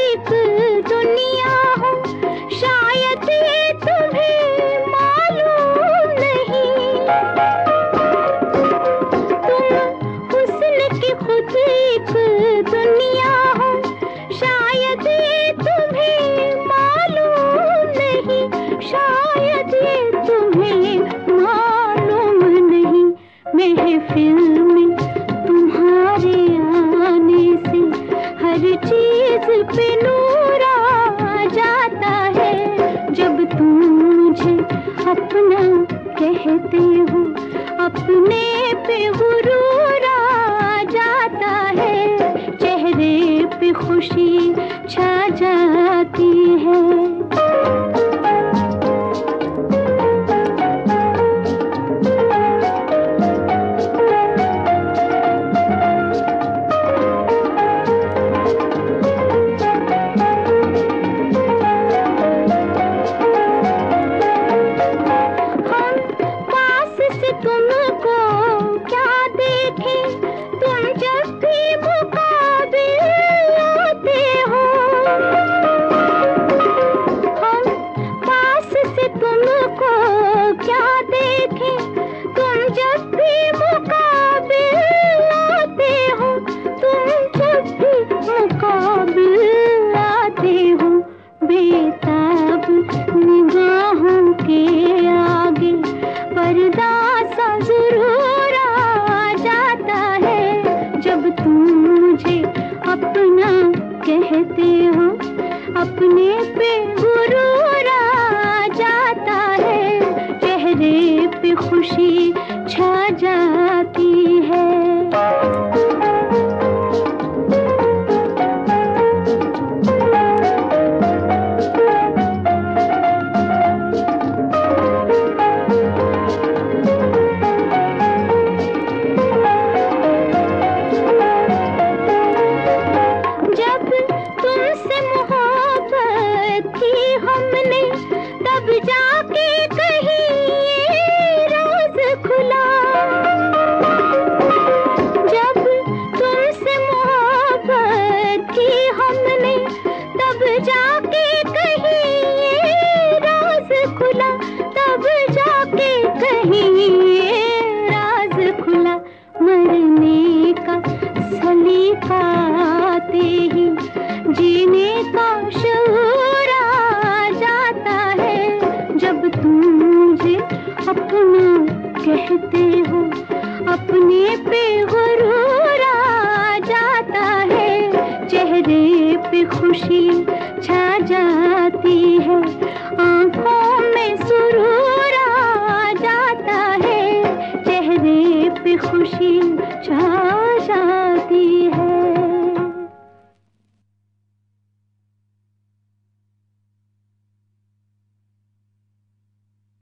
एक दुनिया हो, शायद ये तुम्हें मालूम नहीं। तुम हुस्न की खुद एक दुनिया हो, शायद ये तुम्हें मालूम नहीं, शायद ये तुम्हें मालूम नहीं। महफिल में तुम्हारे आने से हर चीज पे नूर आ जाता है। जब तुम मुझे अपना कहते हो, अपने पे गुरूर आ जाता है। चेहरे पे खुशी छा जाती है। बेताब निगाहों के आगे पर्दा सा जरूर आ जाता है। जब तुम मुझे अपना कहते हो, अपने पे गुरूर आ जाता है। चेहरे पे खुशी छा जाती है। तब जाके कहीं ये राज खुला। जब तुमसे मोहब्बत की हमने, तब जाके कहीं ये राज खुला। तब जाके कहीं ये राज खुला। मरने का सलीका आते ही जीने का शऊर आ जाता है। जब तुम मुझे अपना कहते हो, अपने पे गुरूर आ जाता है। चेहरे पे खुशी छा जाती है, आंखों में सुरूर आ जाता है। चेहरे पे खुशी छा जाती